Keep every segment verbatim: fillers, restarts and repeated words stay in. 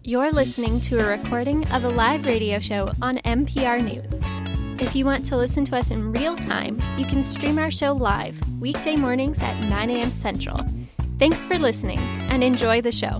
You're listening to a recording of a live radio show on N P R News. If you want to listen to us in real time, you can stream our show live, weekday mornings at nine a.m. Central. Thanks for listening, and enjoy the show.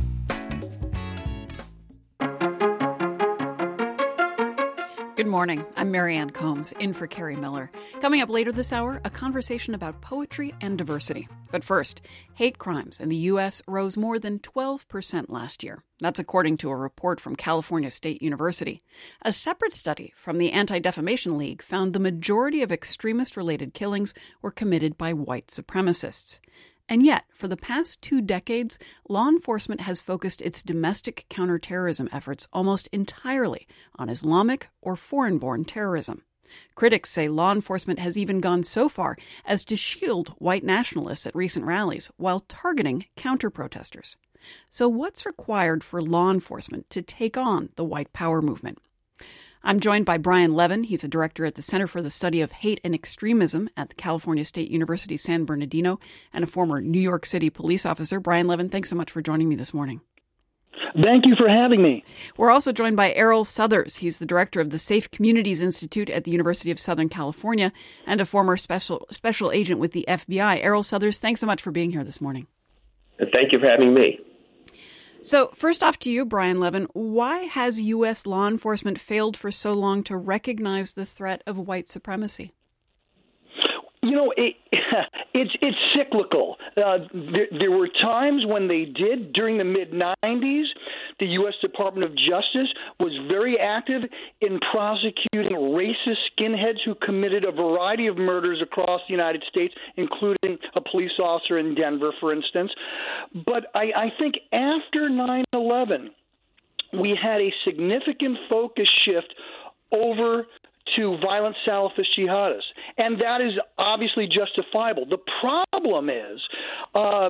Good morning. I'm Marianne Combs, in for Carrie Miller. Coming up later this hour, a conversation about poetry and diversity. But first, hate crimes in the U S rose more than twelve percent last year. That's according to a report from California State University. A separate study from the Anti-Defamation League found the majority of extremist-related killings were committed by white supremacists. And yet, for the past two decades, law enforcement has focused its domestic counterterrorism efforts almost entirely on Islamic or foreign-born terrorism. Critics say law enforcement has even gone so far as to shield white nationalists at recent rallies while targeting counter-protesters. So what's required for law enforcement to take on the white power movement? I'm joined by Brian Levin. He's a director at the Center for the Study of Hate and Extremism at the California State University San Bernardino and a former New York City police officer. Brian Levin, thanks so much for joining me this morning. Thank you for having me. We're also joined by Errol Southers. He's the director of the Safe Communities Institute at the University of Southern California and a former special special agent with the F B I. Errol Southers, thanks so much for being here this morning. Thank you for having me. So first off to you, Brian Levin, why has U S law enforcement failed for so long to recognize the threat of white supremacy? You know, it, it's it's cyclical. Uh, there, there were times when they did. During the mid nineties, the U S Department of Justice was very active in prosecuting racist skinheads who committed a variety of murders across the United States, including a police officer in Denver, for instance. But I, I think after nine eleven, we had a significant focus shift over to violent Salafist jihadists. And that is obviously justifiable. The problem is uh,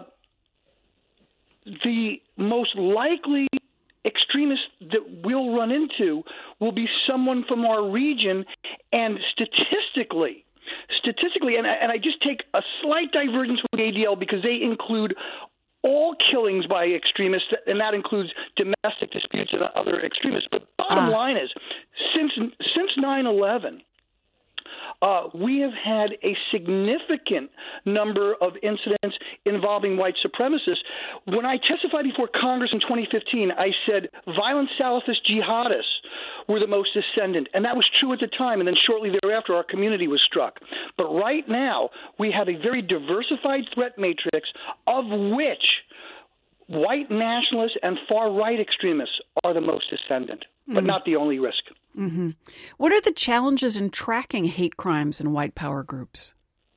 the most likely extremist that we'll run into will be someone from our region, and statistically, statistically, and, and I just take a slight divergence with the A D L because they include all killings by extremists, and that includes domestic disputes and other extremists. But bottom uh. line is, since since nine eleven, uh, we have had a significant number of incidents involving white supremacists. When I testified before Congress in twenty fifteen, I said violent Salafist jihadists were the most ascendant, and that was true at the time, and then shortly thereafter our community was struck. But right now we have a very diversified threat matrix, of which white nationalists and far-right extremists are the most ascendant, but mm-hmm. not the only risk. Mm-hmm. What are the challenges in tracking hate crimes in white power groups?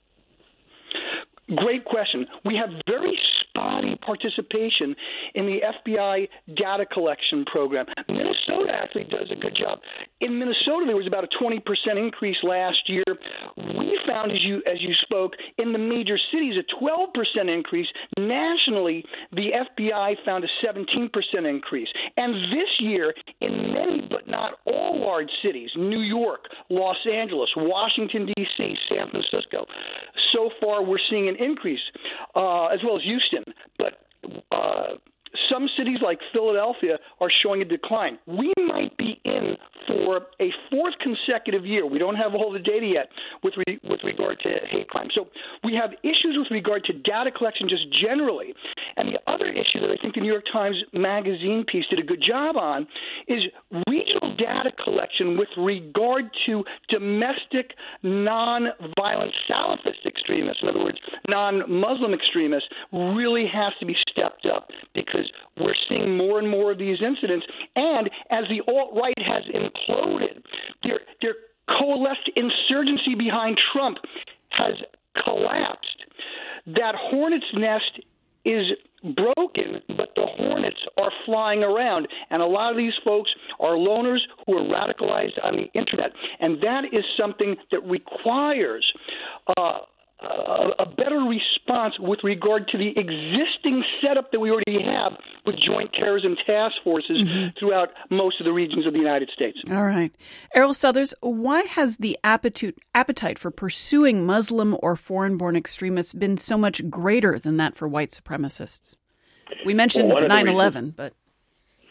Great question. We have very spotty participation in the F B I data collection program. Minnesota actually does a good job. In Minnesota, there was about a twenty percent increase last year. We found, as you as you spoke, in the major cities, a twelve percent increase. Nationally, the F B I found a seventeen percent increase. And this year, in many but not all large cities, New York, Los Angeles, Washington, D C, San Francisco, so far we're seeing an increase, uh, as well as Houston. But uh, some cities like Philadelphia are showing a decline. We might be in for a fourth consecutive year. We don't have all the data yet with re- with regard to hate crime. So we have issues with regard to data collection just generally. And the other issue that I think the New York Times Magazine piece did a good job on is regional data collection with regard to domestic non-violent Salafist extremists, in other words, non-Muslim extremists, really has to be stepped up because we're seeing more and more of these incidents. And as the alt-right has imploded, their, their coalesced insurgency behind Trump has collapsed. That hornet's nest is broken, but the hornets are flying around. And a lot of these folks are loners who are radicalized on the internet. And that is something that requires uh, a, a better response with regard to the existing setup that we already have with joint terrorism task forces mm-hmm. throughout most of the regions of the United States. All right. Errol Southers, why has the appetite, appetite for pursuing Muslim or foreign-born extremists been so much greater than that for white supremacists? We mentioned well, nine eleven, but...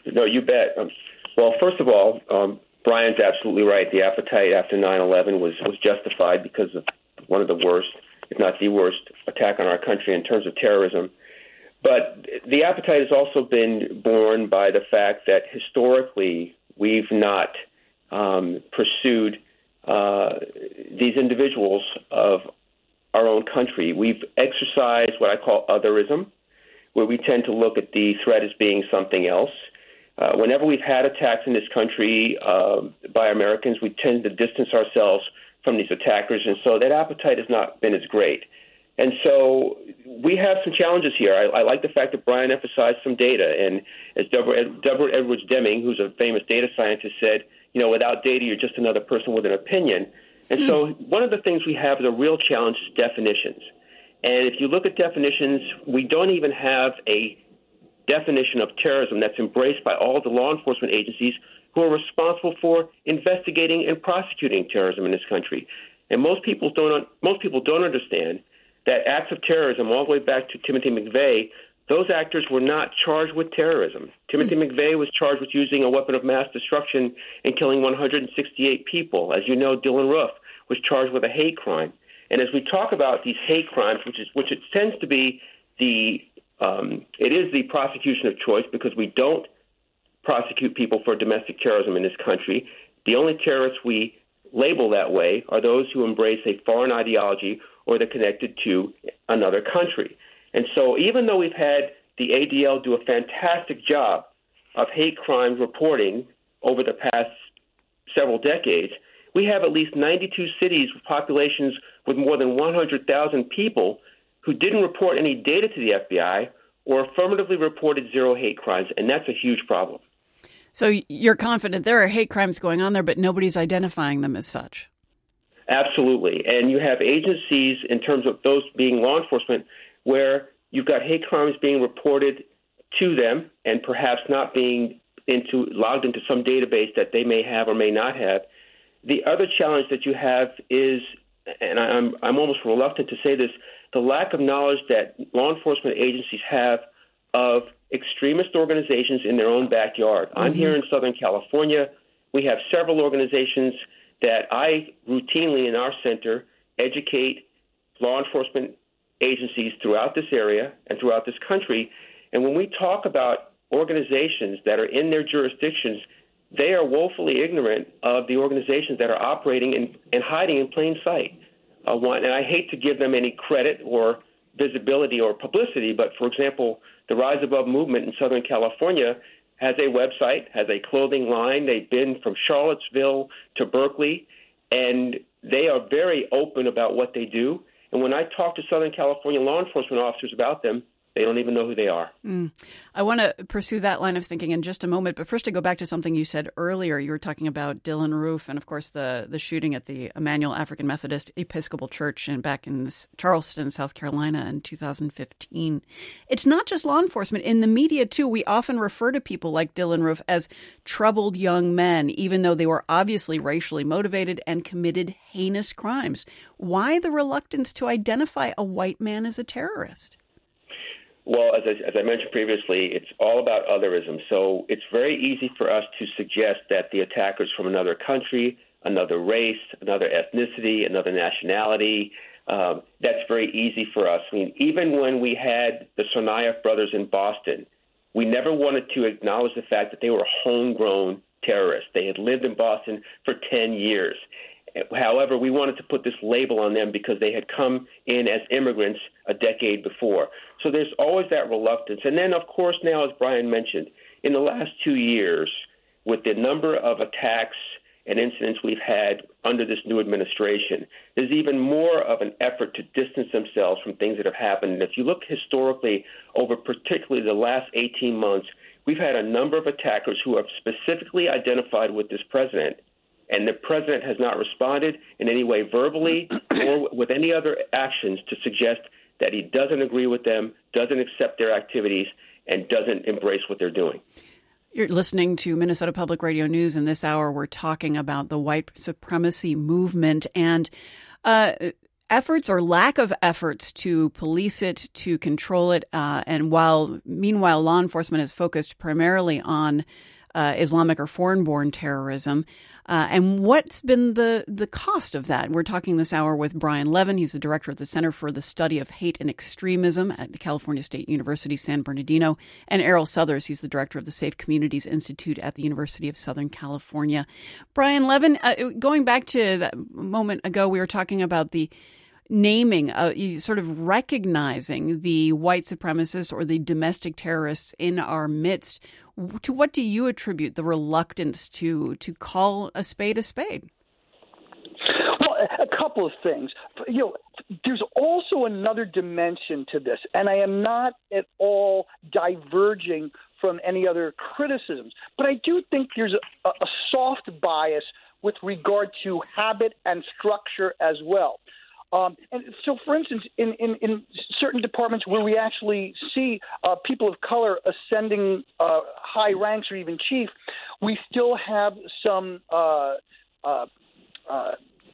No, you bet. Um, well, first of all, um, Brian's absolutely right. The appetite after nine eleven was, was justified because of one of the worst, if not the worst, attack on our country in terms of terrorism. But the appetite has also been borne by the fact that historically we've not um, pursued uh, these individuals of our own country. We've exercised what I call otherism, where we tend to look at the threat as being something else. Uh, whenever we've had attacks in this country uh, by Americans, we tend to distance ourselves from these attackers, and so that appetite has not been as great. And so we have some challenges here. I, I like the fact that Brian emphasized some data, and as Deborah, Ed, Deborah Edwards Deming, who's a famous data scientist, said, you know, without data, you're just another person with an opinion. And mm. so one of the things we have is a real challenge is definitions. And if you look at definitions, we don't even have a definition of terrorism that's embraced by all the law enforcement agencies who are responsible for investigating and prosecuting terrorism in this country. And most people don't most people don't understand that acts of terrorism, all the way back to Timothy McVeigh, those actors were not charged with terrorism. Timothy mm. McVeigh was charged with using a weapon of mass destruction and killing one hundred sixty-eight people. As you know, Dylan Roof was charged with a hate crime. And as we talk about these hate crimes, which is which it tends to be the um, it is the prosecution of choice because we don't prosecute people for domestic terrorism in this country. The only terrorists we label that way are those who embrace a foreign ideology or they're connected to another country. And so even though we've had the A D L do a fantastic job of hate crime reporting over the past several decades, we have at least ninety-two cities with populations with more than one hundred thousand people who didn't report any data to the F B I or affirmatively reported zero hate crimes, and that's a huge problem. So you're confident there are hate crimes going on there, but nobody's identifying them as such? Absolutely. And you have agencies, in terms of those being law enforcement, where you've got hate crimes being reported to them and perhaps not being into logged into some database that they may have or may not have. The other challenge that you have is, and I'm I'm almost reluctant to say this, the lack of knowledge that law enforcement agencies have of extremist organizations in their own backyard. Mm-hmm. I'm here in Southern California. We have several organizations that I routinely in our center educate law enforcement agencies throughout this area and throughout this country. And when we talk about organizations that are in their jurisdictions, they are woefully ignorant of the organizations that are operating in, and hiding in plain sight. Uh, one, and I hate to give them any credit or visibility or publicity, but for example, the Rise Above movement in Southern California has a website, has a clothing line. They've been from Charlottesville to Berkeley, and they are very open about what they do. And when I talk to Southern California law enforcement officers about them, they don't even know who they are. Mm. I want to pursue that line of thinking in just a moment. But first, to go back to something you said earlier. You were talking about Dylan Roof and, of course, the, the shooting at the Emmanuel African Methodist Episcopal Church in, back in Charleston, South Carolina in two thousand fifteen. It's not just law enforcement. In the media, too, we often refer to people like Dylan Roof as troubled young men, even though they were obviously racially motivated and committed heinous crimes. Why the reluctance to identify a white man as a terrorist? Well, as I, as I mentioned previously, it's all about otherism. So it's very easy for us to suggest that the attackers from another country, another race, another ethnicity, another nationality, um, that's very easy for us. I mean, even when we had the Tsarnaev brothers in Boston, we never wanted to acknowledge the fact that they were homegrown terrorists. They had lived in Boston for ten years. However, we wanted to put this label on them because they had come in as immigrants a decade before. So there's always that reluctance. And then, of course, now, as Brian mentioned, in the last two years, with the number of attacks and incidents we've had under this new administration, there's even more of an effort to distance themselves from things that have happened. And if you look historically over particularly the last eighteen months, we've had a number of attackers who have specifically identified with this president. And the president has not responded in any way verbally or with any other actions to suggest that he doesn't agree with them, doesn't accept their activities, and doesn't embrace what they're doing. You're listening to Minnesota Public Radio News. In this hour, we're talking about the white supremacy movement. And uh, efforts or lack of efforts to police it, to control it, uh, and while meanwhile law enforcement is focused primarily on uh, Islamic or foreign-born terrorism. Uh, and what's been the, the cost of that? We're talking this hour with Brian Levin. He's the director of the Center for the Study of Hate and Extremism at the California State University, San Bernardino, and Errol Southers. He's the director of the Safe Communities Institute at the University of Southern California. Brian Levin, uh, going back to that moment ago, we were talking about the naming, uh, sort of recognizing the white supremacists or the domestic terrorists in our midst. To what do you attribute the reluctance to to call a spade a spade? Well, a couple of things. You know, there's also another dimension to this, and I am not at all diverging from any other criticisms, but I do think there's a, a soft bias with regard to habit and structure as well. Um, and so, for instance, in, in, in certain departments where we actually see uh, people of color ascending uh, high ranks or even chief, we still have some uh, uh, uh,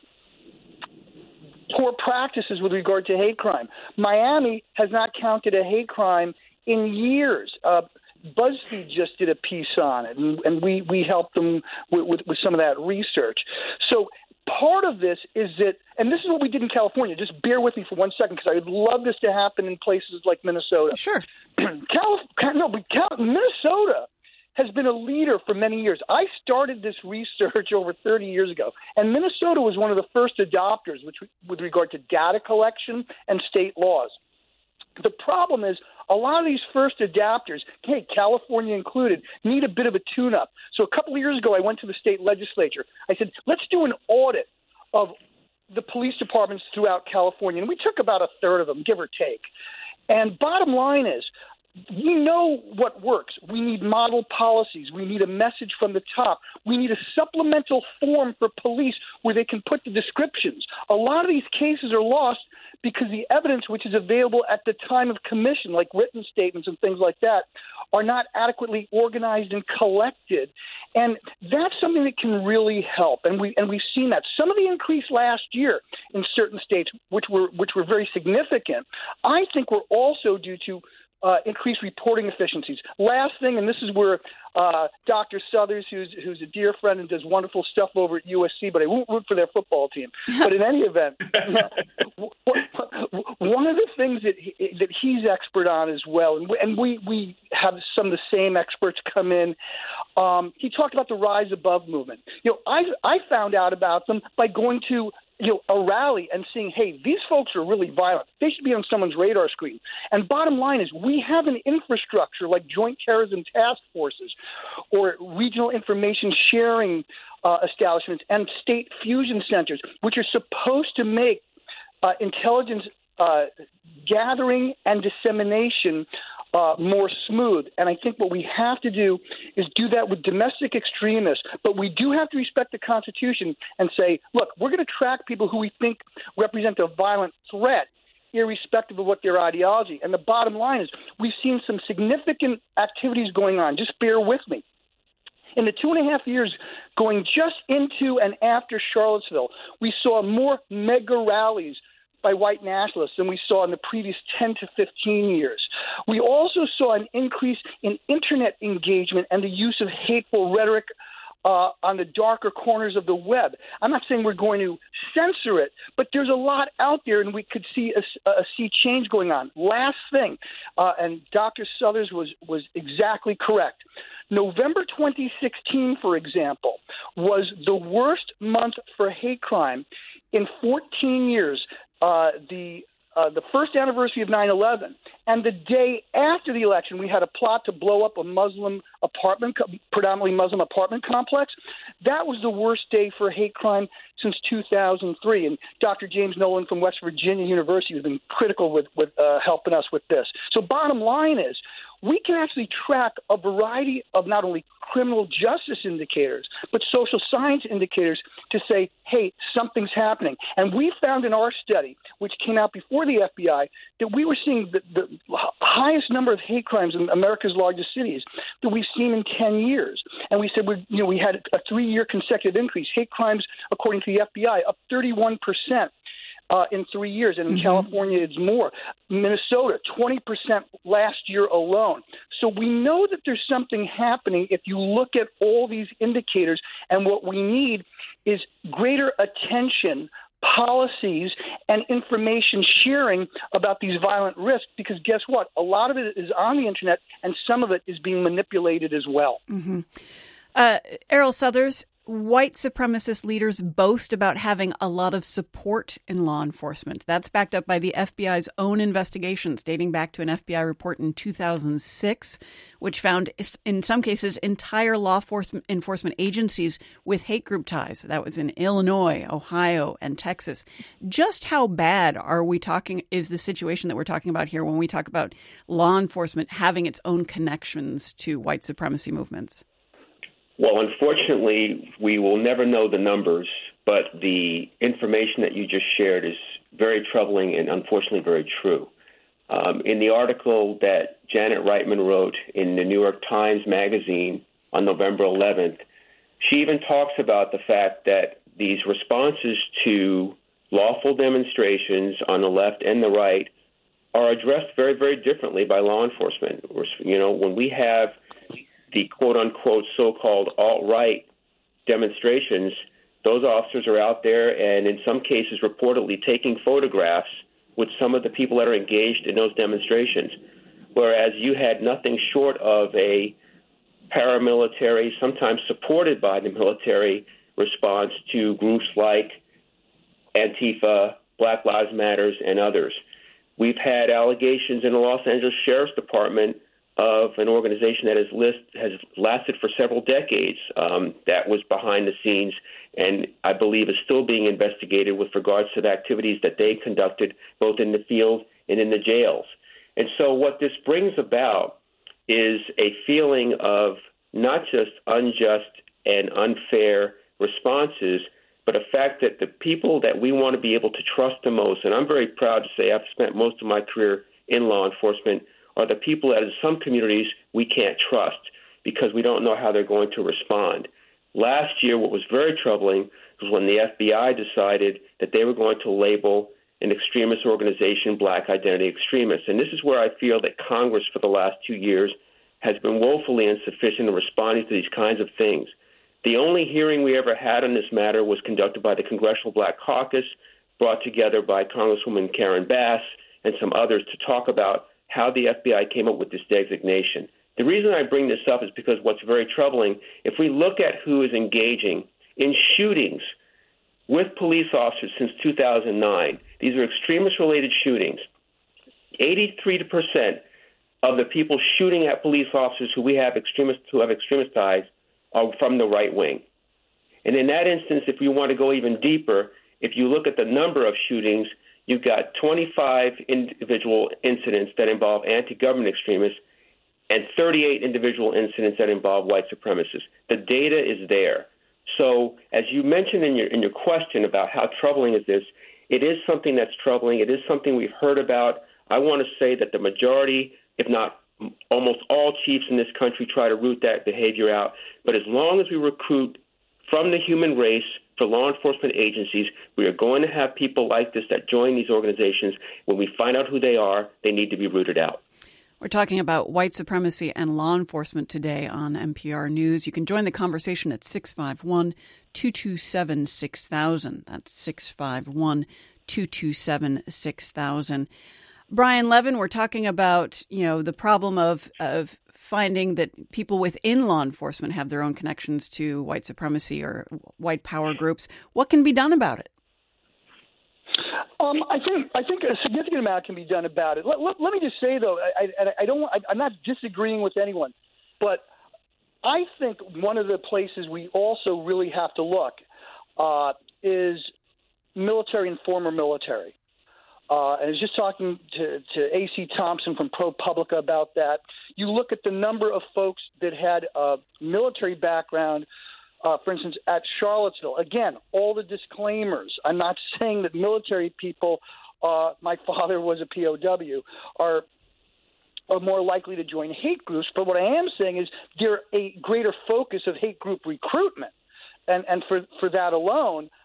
poor practices with regard to hate crime. Miami has not counted a hate crime in years. Uh, BuzzFeed just did a piece on it, and, and we, we helped them with, with, with some of that research. So part of this is that, and this is what we did in California. Just bear with me for one second, because I would love this to happen in places like Minnesota. Sure. Cal- no, but Cal- Minnesota has been a leader for many years. I started this research over thirty years ago, and Minnesota was one of the first adopters which, with regard to data collection and state laws. The problem is a lot of these first adapters, hey, California included, need a bit of a tune-up. So a couple of years ago, I went to the state legislature. I said, let's do an audit of the police departments throughout California. And we took about a third of them, give or take. And bottom line is, we know what works. We need model policies. We need a message from the top. We need a supplemental form for police where they can put the descriptions. A lot of these cases are lost because the evidence which is available at the time of commission, like written statements and things like that, are not adequately organized and collected. And that's something that can really help. And we and we've seen that. Some of the increase last year in certain states, which were which were very significant, I think were also due to Uh, increase reporting efficiencies. Last thing, and this is where uh, Doctor Southers, who's who's a dear friend and does wonderful stuff over at U S C, but I won't root for their football team. But in any event, one of the things that he, that he's expert on as well, and we, and we we have some of the same experts come in. Um, he talked about the Rise Above movement. You know, I I found out about them by going to you know, a rally and seeing, hey, these folks are really violent. They should be on someone's radar screen. And bottom line is we have an infrastructure like joint terrorism task forces or regional information sharing uh, establishments and state fusion centers, which are supposed to make uh, intelligence uh, gathering and dissemination Uh, more smooth. And I think what we have to do is do that with domestic extremists. But we do have to respect the Constitution and say, look, we're going to track people who we think represent a violent threat, irrespective of what their ideology. And the bottom line is we've seen some significant activities going on. Just bear with me. In the two and a half years going just into and after Charlottesville, we saw more mega rallies by white nationalists than we saw in the previous ten to fifteen years. We also saw an increase in internet engagement and the use of hateful rhetoric uh, on the darker corners of the web. I'm not saying we're going to censor it, but there's a lot out there, and we could see a, a see change going on. Last thing, uh, and Doctor Southers was, was exactly correct. November twenty sixteen, for example, was the worst month for hate crime in fourteen years. Uh, the uh, the first anniversary of nine eleven, and the day after the election, we had a plot to blow up a Muslim apartment, predominantly Muslim apartment complex. That was the worst day for hate crime since two thousand three. And Doctor James Nolan from West Virginia University has been critical with, with uh, helping us with this. So bottom line is, we can actually track a variety of not only criminal justice indicators, but social science indicators to say, hey, something's happening. And we found in our study, which came out before the F B I, that we were seeing the, the highest number of hate crimes in America's largest cities that we've seen in ten years. And we said we, you know, we had a three-year consecutive increase. Hate crimes, according to the F B I, up thirty-one percent. uh, in three years, and in mm-hmm. California it's more. Minnesota, twenty percent last year alone. So we know that there's something happening if you look at all these indicators, and what we need is greater attention, policies, and information sharing about these violent risks, because guess what? A lot of it is on the internet, and some of it is being manipulated as well. Mm-hmm. Uh, Errol Southers, white supremacist leaders boast about having a lot of support in law enforcement. That's backed up by the F B I's own investigations dating back to an F B I report in two thousand six, which found, in some cases, entire law enforcement agencies with hate group ties. That was in Illinois, Ohio, and Texas. Just how bad are we talking, is the situation that we're talking about here when we talk about law enforcement having its own connections to white supremacy movements? Well, unfortunately, we will never know the numbers, but the information that you just shared is very troubling and unfortunately very true. Um, in the article that Janet Reitman wrote in the New York Times Magazine on November eleventh, she even talks about the fact that these responses to lawful demonstrations on the left and the right are addressed very, very differently by law enforcement. You know, when we have the quote-unquote so-called alt-right demonstrations, those officers are out there and in some cases reportedly taking photographs with some of the people that are engaged in those demonstrations, whereas you had nothing short of a paramilitary, sometimes supported by the military, response to groups like Antifa, Black Lives Matter, and others. We've had allegations in the Los Angeles Sheriff's Department of an organization that has list has lasted for several decades, um, that was behind the scenes and I believe is still being investigated with regards to the activities that they conducted both in the field and in the jails. And so what this brings about is a feeling of not just unjust and unfair responses, but a fact that the people that we want to be able to trust the most, and I'm very proud to say I've spent most of my career in law enforcement, are the people that in some communities we can't trust because we don't know how they're going to respond. Last year, what was very troubling was when the F B I decided that they were going to label an extremist organization Black Identity Extremists. And this is where I feel that Congress for the last two years has been woefully insufficient in responding to these kinds of things. The only hearing we ever had on this matter was conducted by the Congressional Black Caucus, brought together by Congresswoman Karen Bass and some others to talk about how the F B I came up with this designation. The reason I bring this up is because what's very troubling, if we look at who is engaging in shootings with police officers since two thousand nine, these are extremist-related shootings. eighty-three percent of the people shooting at police officers who we have extremist who have extremist ties are from the right wing. And in that instance, if you want to go even deeper, if you look at the number of shootings, you've got twenty-five individual incidents that involve anti-government extremists and thirty-eight individual incidents that involve white supremacists. The data is there. So as you mentioned in your in your question about how troubling is this, it is something that's troubling. It is something we've heard about. I want to say that the majority, if not almost all chiefs in this country try to root that behavior out. But as long as we recruit from the human race for law enforcement agencies, we are going to have people like this that join these organizations. When we find out who they are, they need to be rooted out. We're talking about white supremacy and law enforcement today on N P R News. You can join the conversation at six five one, two two seven, six thousand. That's six five one, two two seven, six thousand. Brian Levin, we're talking about, you know, the problem of of finding that people within law enforcement have their own connections to white supremacy or white power groups. What can be done about it? Um, I think I think a significant amount can be done about it. Let, let, let me just say, though, I, I, I don't. I, I'm not disagreeing with anyone, but I think one of the places we also really have to look uh, is military and former military. Uh, and I was just talking to, to A C Thompson from ProPublica about that. You look at the number of folks that had a military background, uh, for instance, at Charlottesville. Again, all the disclaimers. I'm not saying that military people, uh, my father was a P O W, are are more likely to join hate groups. But what I am saying is there's a greater focus of hate group recruitment. And, and for, for that alone,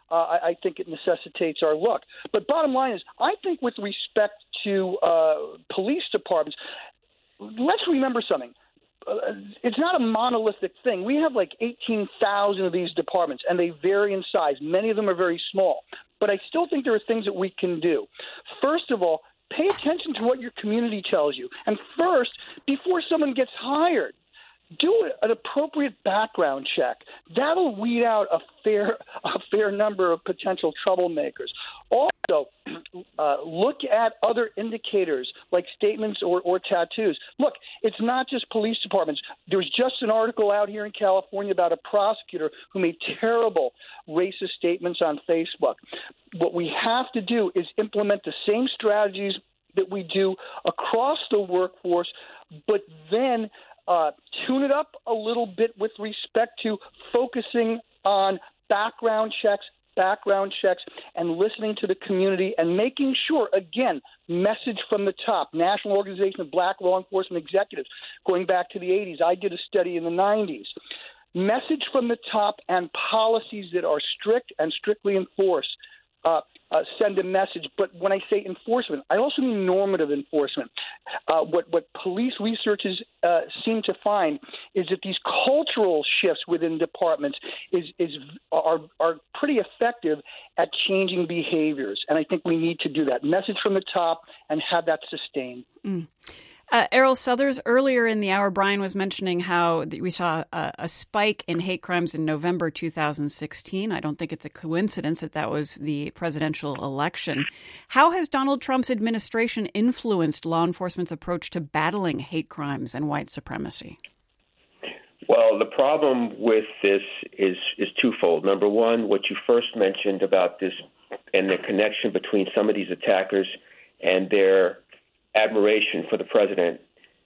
uh, I, I think it necessitates our look. But bottom line is, I think with respect to uh, police departments, let's remember something. Uh, it's not a monolithic thing. We have like eighteen thousand of these departments, and they vary in size. Many of them are very small. But I still think there are things that we can do. First of all, pay attention to what your community tells you. And first, before someone gets hired, do an appropriate background check. That'll weed out a fair a fair number of potential troublemakers. Also, uh, look at other indicators like statements or, or tattoos. Look, it's not just police departments. There's just an article out here in California about a prosecutor who made terrible racist statements on Facebook. What we have to do is implement the same strategies that we do across the workforce, but then Uh, tune it up a little bit with respect to focusing on background checks, background checks, and listening to the community and making sure, again, message from the top, National Organization of Black Law Enforcement Executives, going back to the eighties. I did a study in the nineties. Message from the top and policies that are strict and strictly enforced. Uh, uh, send a message. But when I say enforcement, I also mean normative enforcement. Uh, what, what police researchers uh, seem to find is that these cultural shifts within departments is, is are, are pretty effective at changing behaviors. And I think we need to do that. Message from the top and have that sustained. Mm. Uh, Errol Southers, earlier in the hour, Brian was mentioning how we saw a, a spike in hate crimes in November two thousand sixteen. I don't think it's a coincidence that that was the presidential election. How has Donald Trump's administration influenced law enforcement's approach to battling hate crimes and white supremacy? Well, the problem with this is, is twofold. Number one, what you first mentioned about this and the connection between some of these attackers and their admiration for the president.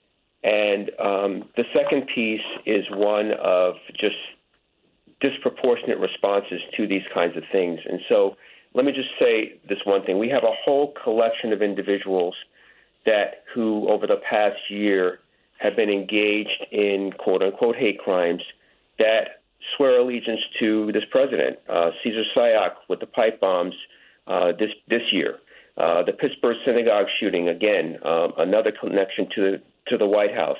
And um, the second piece is one of just disproportionate responses to these kinds of things. And so let me just say this one thing. We have a whole collection of individuals that who over the past year have been engaged in quote-unquote hate crimes that swear allegiance to this president. Uh, Cesar Sayoc with the pipe bombs uh, this, this year. Uh, the Pittsburgh synagogue shooting, again, um, another connection to the, to the White House.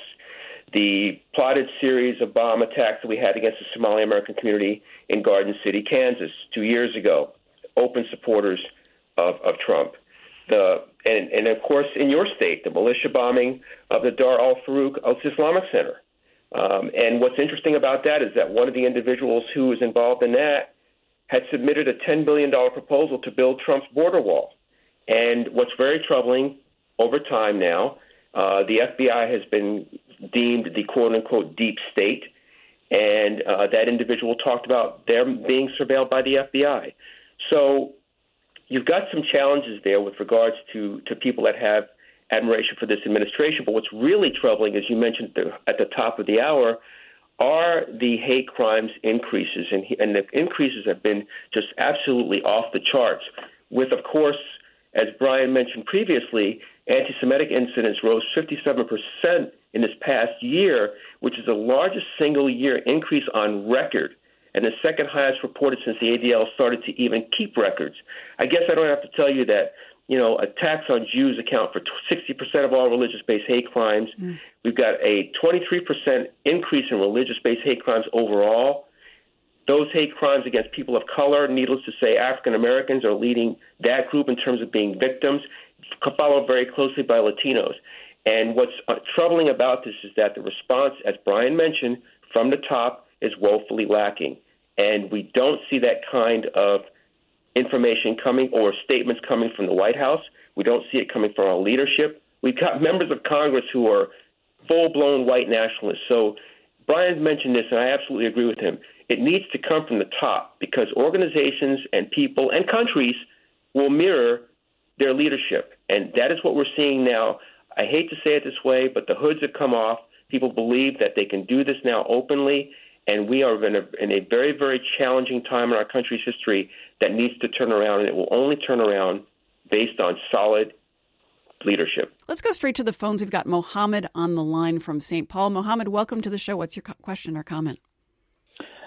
The plotted series of bomb attacks that we had against the Somali American community in Garden City, Kansas, two years ago, open supporters of, of Trump. The and, and, of course, in your state, the militia bombing of the Dar al-Farouk Islamic Center. Um, and what's interesting about that is that one of the individuals who was involved in that had submitted a ten billion dollars proposal to build Trump's border wall. And what's very troubling over time now, uh, the F B I has been deemed the quote-unquote deep state, and uh, that individual talked about them being surveilled by the F B I. So you've got some challenges there with regards to, to people that have admiration for this administration. But what's really troubling, as you mentioned at the, at the top of the hour, are the hate crimes increases. And, and the increases have been just absolutely off the charts with, of course, as Brian mentioned previously, anti-Semitic incidents rose fifty-seven percent in this past year, which is the largest single-year increase on record, and the second highest reported since the A D L started to even keep records. I guess I don't have to tell you that, you know, attacks on Jews account for sixty percent of all religious-based hate crimes. Mm. We've got a twenty-three percent increase in religious-based hate crimes overall. Those hate crimes against people of color, needless to say, African Americans are leading that group in terms of being victims, followed very closely by Latinos. And what's uh, troubling about this is that the response, as Brian mentioned, from the top is woefully lacking. And we don't see that kind of information coming or statements coming from the White House. We don't see it coming from our leadership. We've got members of Congress who are full-blown white nationalists. So Brian mentioned this, and I absolutely agree with him. It needs to come from the top because organizations and people and countries will mirror their leadership. And that is what we're seeing now. I hate to say it this way, but the hoods have come off. People believe that they can do this now openly, and we are in a, in a very, very challenging time in our country's history that needs to turn around, and it will only turn around based on solid leadership. Let's go straight to the phones. We've got Mohammed on the line from Saint Paul. Mohammed, welcome to the show. What's your co- question or comment?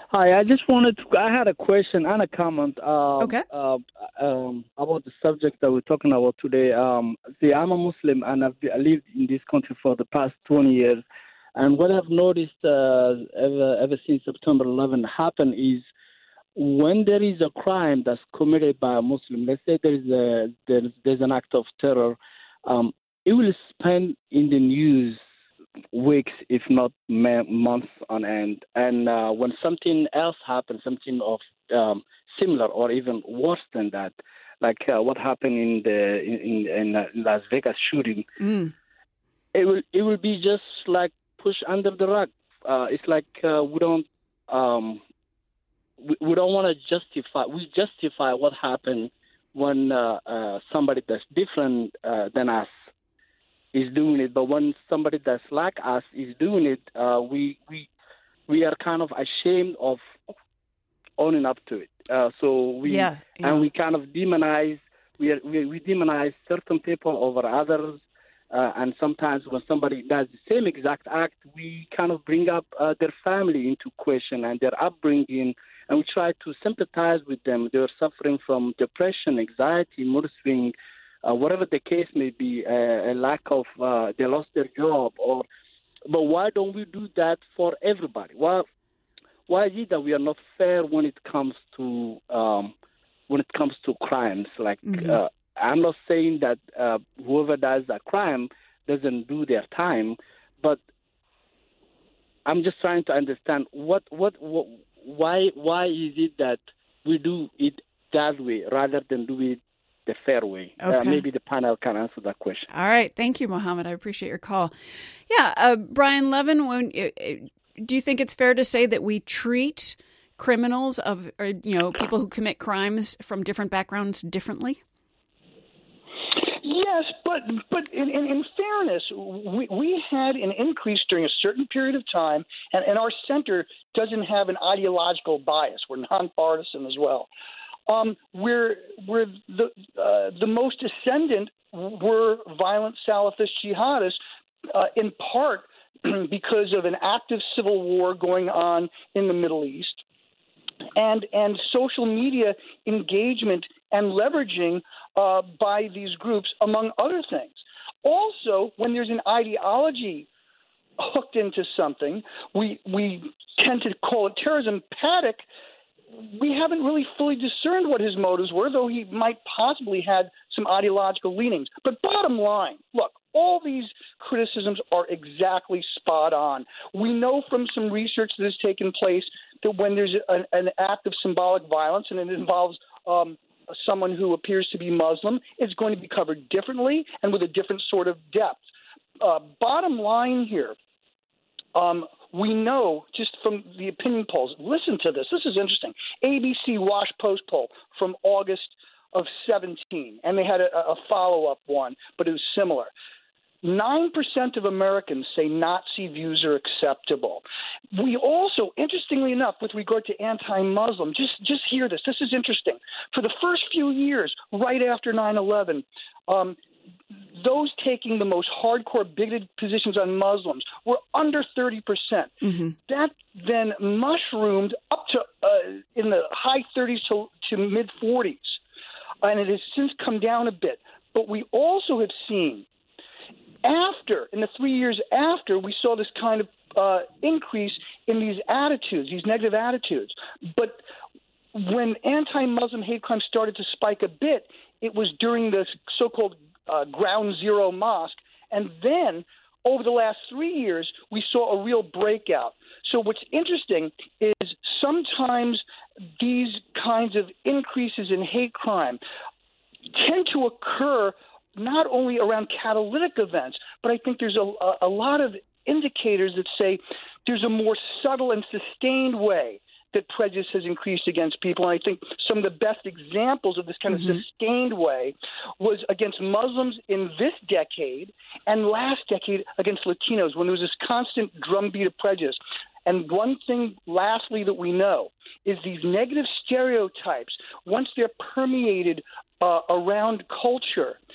Hi, I just wanted to, I had a question and a comment uh, Okay. uh, um, about the subject that we're talking about today. Um, see, I'm a Muslim and I've been- I lived in this country for the past twenty years. And what I've noticed uh, ever, ever since September eleventh happened is when there is a crime that's committed by a Muslim, let's say there is a, there's, there's an act of terror, um, it will spend in the news weeks, if not months on end. And uh, when something else happens, something of um, similar or even worse than that, like uh, what happened in the in, in, in Las Vegas shooting, Mm. it will it will be just like pushed under the rug. Uh, it's like uh, we don't um, we, we don't want to justify. We justify what happened when uh, uh, somebody that's different uh, than us is doing it, but when somebody that's like us is doing it, uh, we we we are kind of ashamed of owning up to it. Uh, so we Yeah, yeah. and we kind of demonize we are, we, we demonize certain people over others, uh, and sometimes when somebody does the same exact act, we kind of bring up uh, their family into question and their upbringing, and we try to sympathize with them. They're suffering from depression, anxiety, mood swing. Uh, whatever the case may be, uh, a lack of, uh, they lost their job, or, but why don't we do that for everybody? Why, why is it that we are not fair when it comes to, um, when it comes to crimes? Like, Mhm. uh, I'm not saying that uh, whoever does a crime doesn't do their time, but I'm just trying to understand what, what, what why, why is it that we do it that way rather than do it the fair way? Uh, Okay. maybe the panel can answer that question. All right. Thank you, Mohammed. I appreciate your call. Yeah. Uh, Brian Levin, when, uh, uh, do you think it's fair to say that we treat criminals of, or, you know, people who commit crimes from different backgrounds differently? Yes, but but in, in, in fairness, we, we had an increase during a certain period of time, and, and our center doesn't have an ideological bias. We're nonpartisan as well. Um, we're we're the uh, the most ascendant were violent Salafist jihadists, uh, in part because of an active civil war going on in the Middle East, and and social media engagement and leveraging uh, by these groups, among other things. Also, when there's an ideology hooked into something, we we tend to call it terrorism. Paddock, we haven't really fully discerned what his motives were, though he might possibly had some ideological leanings. But bottom line, look, all these criticisms are exactly spot on. We know from some research that has taken place that when there's an, an act of symbolic violence and it involves um, someone who appears to be Muslim, it's going to be covered differently and with a different sort of depth. Uh, bottom line here, um, we know just from the opinion polls, listen to this, this is interesting, A B C Wash Post poll from August of seventeen, and they had a, a follow-up one, but it was similar. nine percent of Americans say Nazi views are acceptable. We also, interestingly enough, with regard to anti-Muslim, just, just hear this, this is interesting. For the first few years, right after nine eleven, um, those taking the most hardcore bigoted positions on Muslims were under thirty percent. Mm-hmm. That then mushroomed up to uh, in the high thirties to, to mid forties, and it has since come down a bit. But we also have seen after, in the three years after, we saw this kind of uh, increase in these attitudes, these negative attitudes. But when anti-Muslim hate crime started to spike a bit, it was during the so-called uh, Ground Zero Mosque. And then over the last three years, we saw a real breakout. So what's interesting is sometimes these kinds of increases in hate crime tend to occur not only around catalytic events, but I think there's a, a lot of indicators that say there's a more subtle and sustained way that prejudice has increased against people. And I think some of the best examples of this kind mm-hmm. of sustained way was against Muslims in this decade and last decade against Latinos, when there was this constant drumbeat of prejudice. And one thing, lastly, that we know is these negative stereotypes, once they're permeated uh, around culture,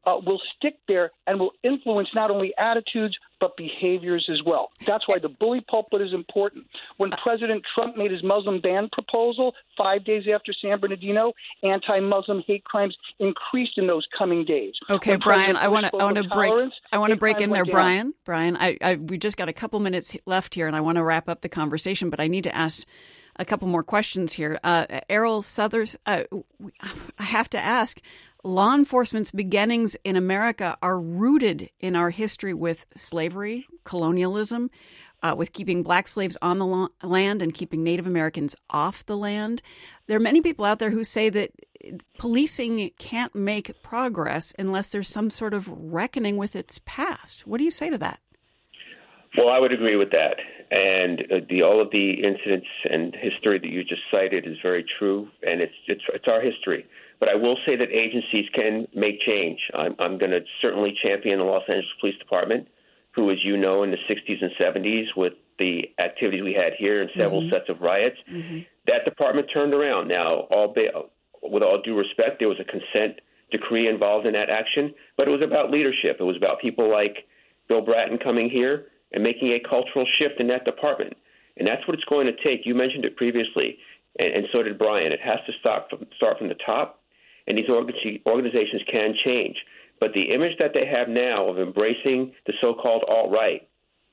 uh, will stick there and will influence not only attitudes but behaviors as well. That's why the bully pulpit is important. When President Trump made his Muslim ban proposal five days after San Bernardino, anti-Muslim hate crimes increased in those coming days. Okay, when Brian, I want to I want to break I want to break in there, down. Brian. Brian, I, I we just got a couple minutes left here, and I want to wrap up the conversation, but I need to ask a couple more questions here. Uh, Errol Southers, uh, I have to ask. Law enforcement's beginnings in America are rooted in our history with slavery, colonialism, uh, with keeping black slaves on the lo- land and keeping Native Americans off the land. There are many people out there who say that policing can't make progress unless there's some sort of reckoning with its past. What do you say to that? Well, I would agree with that. And uh, the, all of the incidents and history that you just cited is very true, and it's it's, it's our history. But I will say that agencies can make change. I'm, I'm going to certainly champion the Los Angeles Police Department, who, as you know, in the sixties and seventies, with the activities we had here and several mm-hmm. sets of riots, mm-hmm. that department turned around. Now, all be, with all due respect, there was a consent decree involved in that action, but it was about leadership. It was about people like Bill Bratton coming here and making a cultural shift in that department. And that's what it's going to take. You mentioned it previously, and, and so did Brian. It has to start from, start from the top. And these organizations can change. But the image that they have now of embracing the so-called alt-right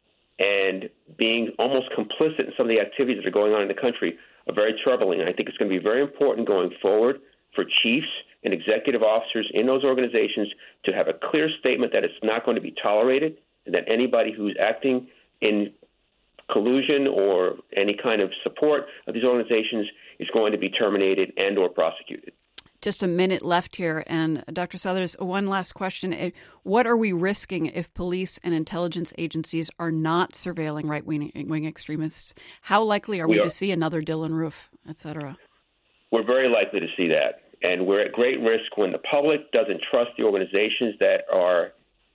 and being almost complicit in some of the activities that are going on in the country are very troubling. And I think it's going to be very important going forward for chiefs and executive officers in those organizations to have a clear statement that it's not going to be tolerated and that anybody who's acting in collusion or any kind of support of these organizations is going to be terminated and or prosecuted. Just a minute left here. And Doctor Southers, one last question. What are we risking if police and intelligence agencies are not surveilling right-wing extremists? How likely are we, we are, to see another Dylann Roof, et cetera? We're very likely to see that. And we're at great risk when the public doesn't trust the organizations that are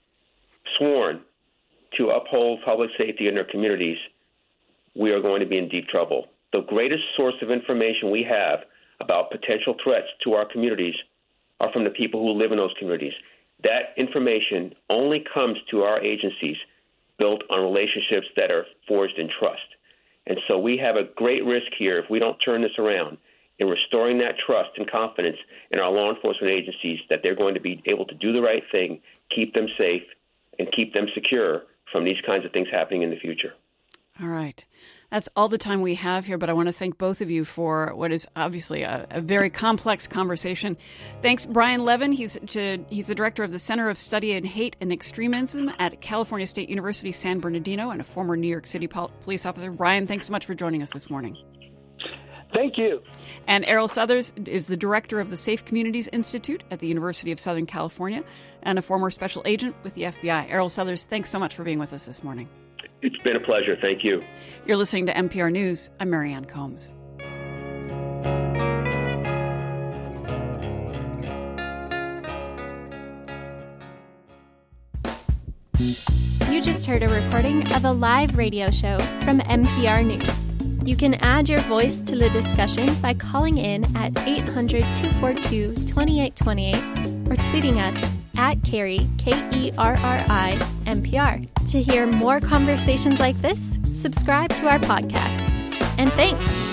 sworn to uphold public safety in their communities. We are going to be in deep trouble. The greatest source of information we have about potential threats to our communities are from the people who live in those communities. That information only comes to our agencies built on relationships that are forged in trust. And so we have a great risk here if we don't turn this around in restoring that trust and confidence in our law enforcement agencies that they're going to be able to do the right thing, keep them safe, and keep them secure from these kinds of things happening in the future. All right. That's all the time we have here, but I want to thank both of you for what is obviously a, a very complex conversation. Thanks, Brian Levin. He's to, he's the director of the Center of Study in Hate and Extremism at California State University, San Bernardino, and a former New York City pol- police officer. Brian, thanks so much for joining us this morning. Thank you. And Errol Southers is the director of the Safe Communities Institute at the University of Southern California and a former special agent with the F B I. Errol Southers, thanks so much for being with us this morning. It's been a pleasure. Thank you. You're listening to N P R News. I'm Marianne Combs. You just heard a recording of a live radio show from N P R News. You can add your voice to the discussion by calling in at eight hundred, two four two, two eight two eight or tweeting us at Kerry, K E R R I, N P R. To hear more conversations like this, subscribe to our podcast. And thanks!